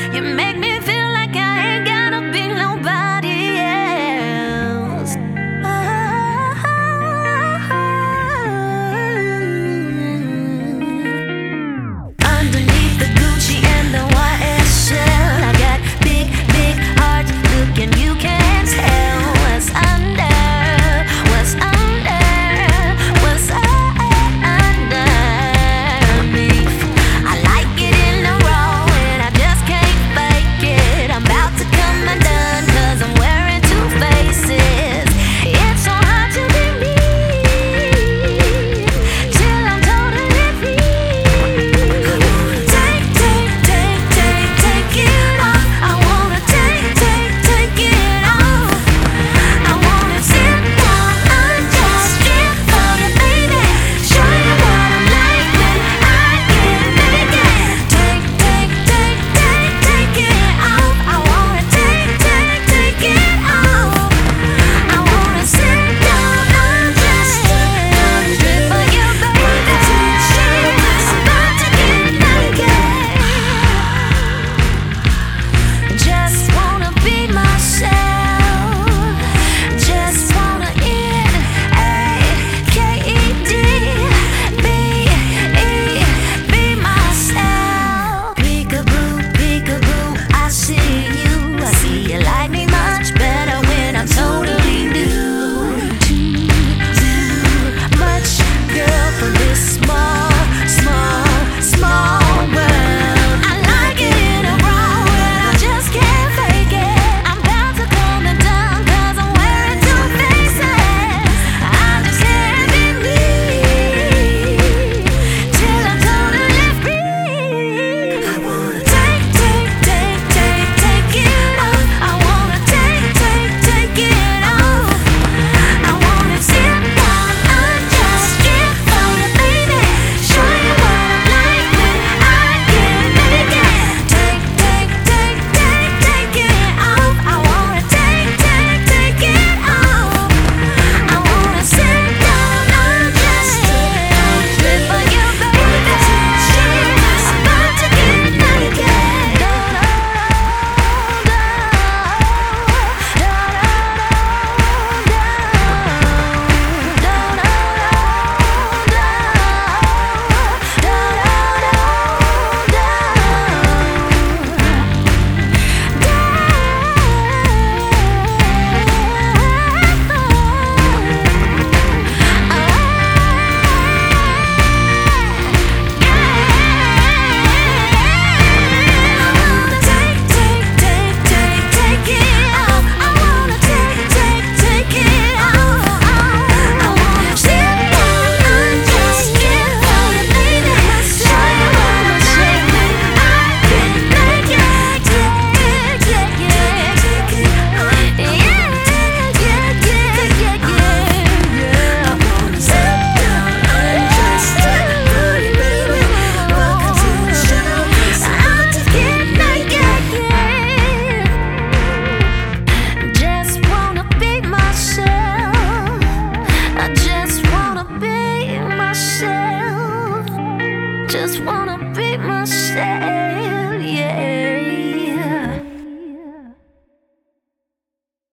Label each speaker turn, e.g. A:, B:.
A: You make me feel like I ain't gotta be nobody else. Underneath the Gucci and the YSL, I got big, big heart. Look and you can't tell what's under, what's under, what's underneath. I like it in the raw and I just can't fake it. I'm about to come undone 'cause I'm wearing two faces. It's so hard to be me till I'm totally free. Take, take, take, take, take it off. I wanna take, take, take it off. I wanna sit down and just strip for you, baby. Show you what I'm like when I get naked. Take, take, take, take, take it off. I wanna take, take, take it off. I wanna sit down and just strip for you, baby. I'm about to get naked. Just wanna be myself. Just wanna eat AKED. Be myself. Peekaboo, peekaboo, I see you. I see you like me much better when I'm totally new. Too much, girl, for this small, small, small world. I like it in a raw and I just can't fake it. I'm about to come undone 'cause I'm wearing two faces. I just can't be me till I'm totally free. I wanna take, take, take, take, take it off. I wanna take, take, take it off. I wanna sit down and just strip for you, baby. Show you what I'm like when I get naked. Take, take, take, take, take it off. I wanna take, take, take it off. I wanna sit down and just strip for you, baby. I'm about to get naked. Just wanna be myself.